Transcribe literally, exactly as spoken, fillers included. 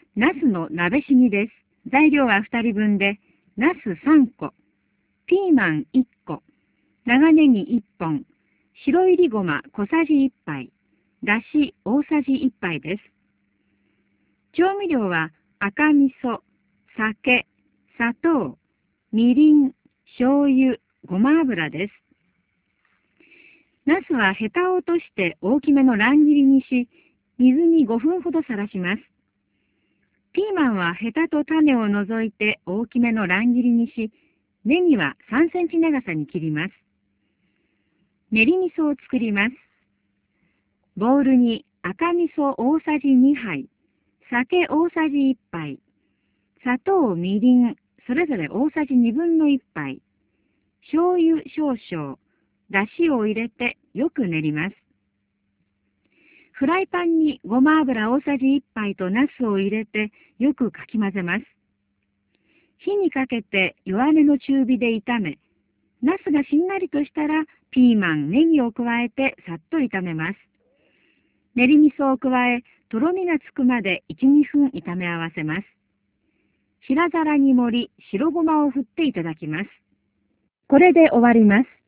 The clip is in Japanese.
ナスの鍋しぎです。材料はふたりぶんで、ナスさんこ、ピーマンいっこ、長ネギいっぽん、白いりごま小さじいっぱい、だし大さじいっぱいです。調味料は赤味噌、酒、砂糖、みりん、醤油、ごま油です。ナスはヘタを落として大きめの乱切りにし、水にごふんほどさらします。ピーマンはヘタと種を除いて大きめの乱切りにし、ネギはさんセンチ長さに切ります。練り味噌を作ります。ボウルに赤味噌大さじにはい、酒大さじいっぱい、砂糖、みりん、それぞれ大さじにぶんのいっぱい、醤油少々、だしを入れてよく練ります。フライパンにごま油大さじいっぱいとナスを入れてよくかき混ぜます。火にかけて弱めの中火で炒め、ナスがしんなりとしたらピーマン、ネギを加えてさっと炒めます。練り味噌を加え、とろみがつくまでいち、にふん炒め合わせます。白皿に盛り、白ごまを振っていただきます。これで終わります。